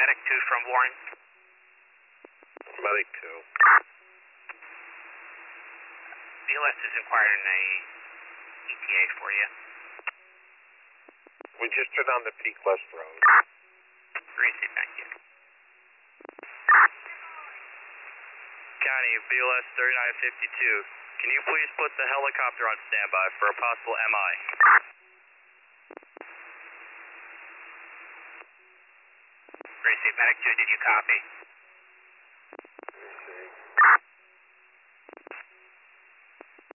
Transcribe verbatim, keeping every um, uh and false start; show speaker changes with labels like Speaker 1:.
Speaker 1: Medic two from Warren.
Speaker 2: Medic two.
Speaker 1: B L S is inquiring a E T A for you.
Speaker 2: We just turned on the Peak West Road.
Speaker 1: Receive, thank you.
Speaker 3: County, B L S thirty-nine fifty-two. Can you please put the helicopter on standby for a possible M I?
Speaker 1: Receive, Medic two, did you copy?